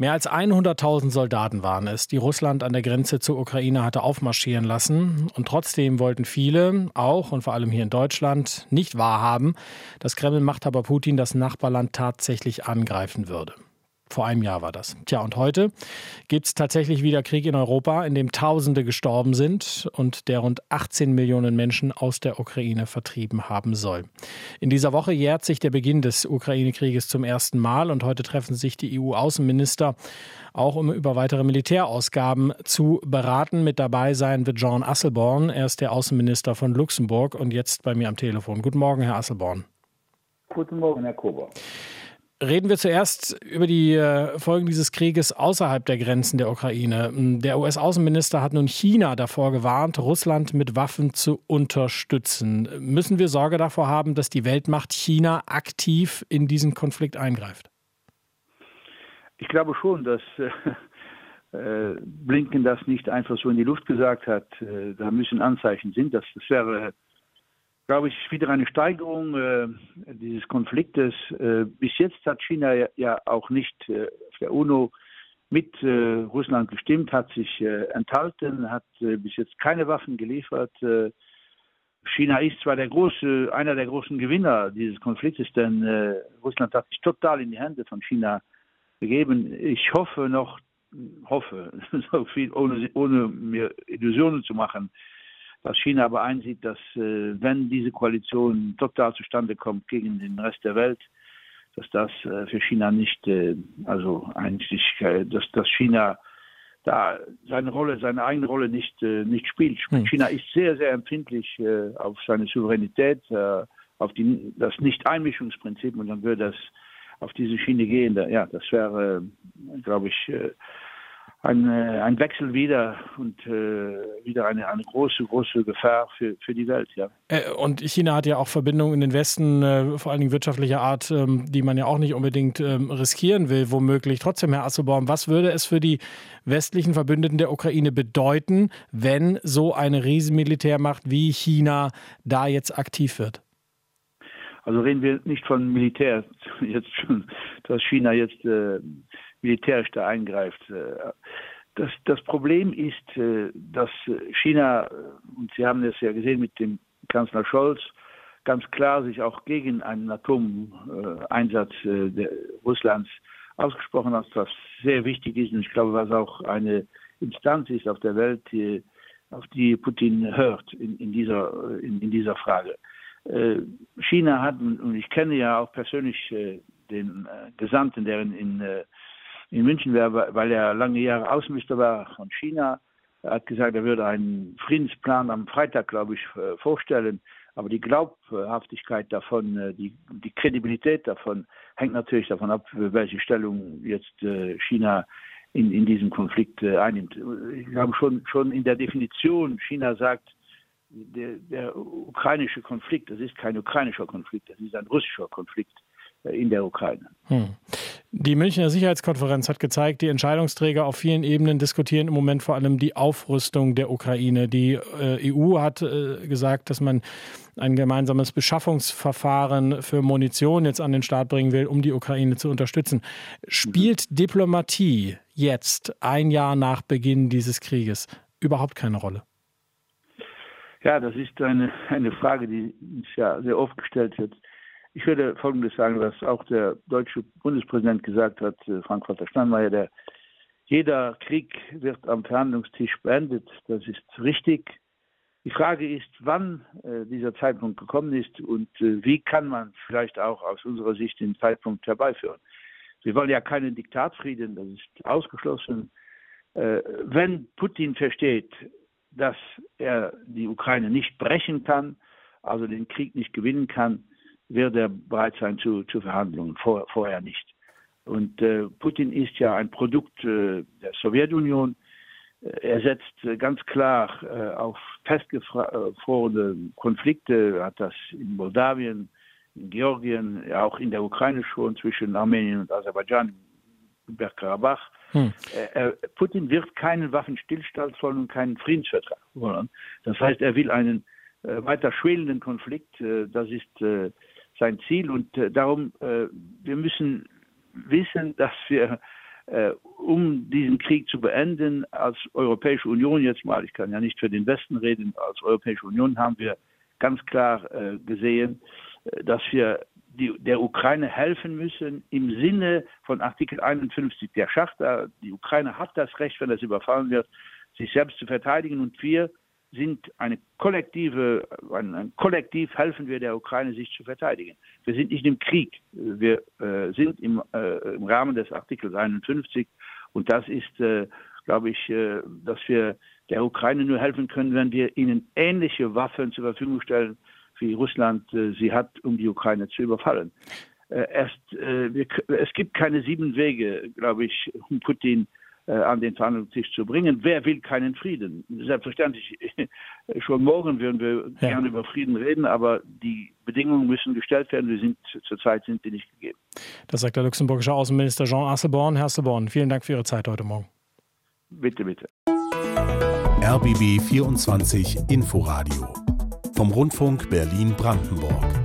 Mehr als 100.000 Soldaten waren es, die Russland an der Grenze zur Ukraine hatte aufmarschieren lassen. Und trotzdem wollten viele, auch und vor allem hier in Deutschland, nicht wahrhaben, dass Kreml-Machthaber Putin das Nachbarland tatsächlich angreifen würde. Vor einem Jahr war das. Tja, und heute gibt es tatsächlich wieder Krieg in Europa, in dem Tausende gestorben sind und der rund 18 Millionen Menschen aus der Ukraine vertrieben haben soll. In dieser Woche jährt sich der Beginn des Ukraine-Krieges zum ersten Mal und heute treffen sich die EU-Außenminister, auch um über weitere Militärausgaben zu beraten. Mit dabei sein wird Jean Asselborn. Er ist der Außenminister von Luxemburg und jetzt bei mir am Telefon. Guten Morgen, Herr Asselborn. Guten Morgen, Herr Kober. Reden wir zuerst über die Folgen dieses Krieges außerhalb der Grenzen der Ukraine. Der US-Außenminister hat nun China davor gewarnt, Russland mit Waffen zu unterstützen. Müssen wir Sorge davor haben, dass die Weltmacht China aktiv in diesen Konflikt eingreift? Ich glaube schon, dass Blinken das nicht einfach so in die Luft gesagt hat. Da müssen Anzeichen sind. Das wäre, glaube ich, wieder eine Steigerung dieses Konfliktes. Bis jetzt hat China ja auch nicht auf der UNO mit Russland gestimmt, hat sich enthalten, hat bis jetzt keine Waffen geliefert. China ist zwar einer der großen Gewinner dieses Konfliktes, denn Russland hat sich total in die Hände von China gegeben. Ich hoffe, so viel, ohne mir Illusionen zu machen, dass China aber einsieht, dass wenn diese Koalition total zustande kommt gegen den Rest der Welt, dass das für China nicht, dass China da seine eigene Rolle nicht spielt. China ist sehr, sehr empfindlich auf seine Souveränität, auf das Nicht-Einmischungsprinzip, und dann würde das auf diese Schiene gehen. Das wäre, glaube ich, ein Wechsel wieder und wieder eine große Gefahr für die Welt. Ja. Und China hat ja auch Verbindungen in den Westen, vor allen Dingen wirtschaftlicher Art, die man ja auch nicht unbedingt riskieren will, womöglich. Trotzdem, Herr Asselborn, was würde es für die westlichen Verbündeten der Ukraine bedeuten, wenn so eine Riesenmilitärmacht wie China da jetzt aktiv wird? Also reden wir nicht von Militär, jetzt schon, dass China jetzt militärisch da eingreift. Das Problem ist, dass China, und Sie haben das ja gesehen mit dem Kanzler Scholz, ganz klar sich auch gegen einen Atomeinsatz Russlands ausgesprochen hat, was sehr wichtig ist. Und ich glaube, was auch eine Instanz ist auf der Welt, auf die Putin hört in dieser Frage. China hat, und ich kenne ja auch persönlich den Gesandten, der in München war, weil er lange Jahre Außenminister war von China. Er hat gesagt, er würde einen Friedensplan am Freitag, glaube ich, vorstellen. Aber die Glaubhaftigkeit davon, die Kredibilität davon, hängt natürlich davon ab, welche Stellung jetzt China in diesem Konflikt einnimmt. Ich glaube schon in der Definition, China sagt, der ukrainische Konflikt, das ist kein ukrainischer Konflikt, das ist ein russischer Konflikt in der Ukraine. Die Münchner Sicherheitskonferenz hat gezeigt, die Entscheidungsträger auf vielen Ebenen diskutieren im Moment vor allem die Aufrüstung der Ukraine. Die EU hat gesagt, dass man ein gemeinsames Beschaffungsverfahren für Munition jetzt an den Start bringen will, um die Ukraine zu unterstützen. Spielt Diplomatie jetzt, ein Jahr nach Beginn dieses Krieges, überhaupt keine Rolle? Ja, das ist eine Frage, die uns ja sehr oft gestellt wird. Ich würde Folgendes sagen, was auch der deutsche Bundespräsident gesagt hat, Frank-Walter Steinmeier, jeder Krieg wird am Verhandlungstisch beendet. Das ist richtig. Die Frage ist, wann dieser Zeitpunkt gekommen ist und wie kann man vielleicht auch aus unserer Sicht den Zeitpunkt herbeiführen. Wir wollen ja keinen Diktatfrieden, das ist ausgeschlossen. Wenn Putin versteht, dass er die Ukraine nicht brechen kann, also den Krieg nicht gewinnen kann, wird er bereit sein zu Verhandlungen, vorher nicht. Und Putin ist ja ein Produkt der Sowjetunion. Er setzt ganz klar auf festgefrorene Konflikte, er hat das in Moldawien, in Georgien, auch in der Ukraine schon zwischen Armenien und Aserbaidschan, Bergkarabach. Putin wird keinen Waffenstillstand wollen und keinen Friedensvertrag wollen. Das heißt, er will einen weiter schwelenden Konflikt. Das ist sein Ziel. Und darum, wir müssen wissen, dass wir um diesen Krieg zu beenden, als Europäische Union jetzt mal, ich kann ja nicht für den Westen reden, als Europäische Union haben wir ganz klar gesehen, dass wir der Ukraine helfen müssen im Sinne von Artikel 51 der Charta. Die Ukraine hat das Recht, wenn es überfallen wird, sich selbst zu verteidigen, und wir sind ein Kollektiv helfen wir der Ukraine, sich zu verteidigen. Wir sind nicht im Krieg, wir sind im Rahmen des Artikels 51, und das ist, glaube ich, dass wir der Ukraine nur helfen können, wenn wir ihnen ähnliche Waffen zur Verfügung stellen, wie Russland sie hat, um die Ukraine zu überfallen. Es gibt keine 7 Wege, glaube ich, um Putin an den Verhandlungstisch zu bringen. Wer will keinen Frieden? Selbstverständlich, schon morgen würden wir gerne über Frieden reden, aber die Bedingungen müssen gestellt werden. Zurzeit sind die nicht gegeben. Das sagt der luxemburgische Außenminister Jean Asselborn. Herr Asselborn, vielen Dank für Ihre Zeit heute Morgen. Bitte, bitte. RBB 24 Inforadio vom Rundfunk Berlin-Brandenburg.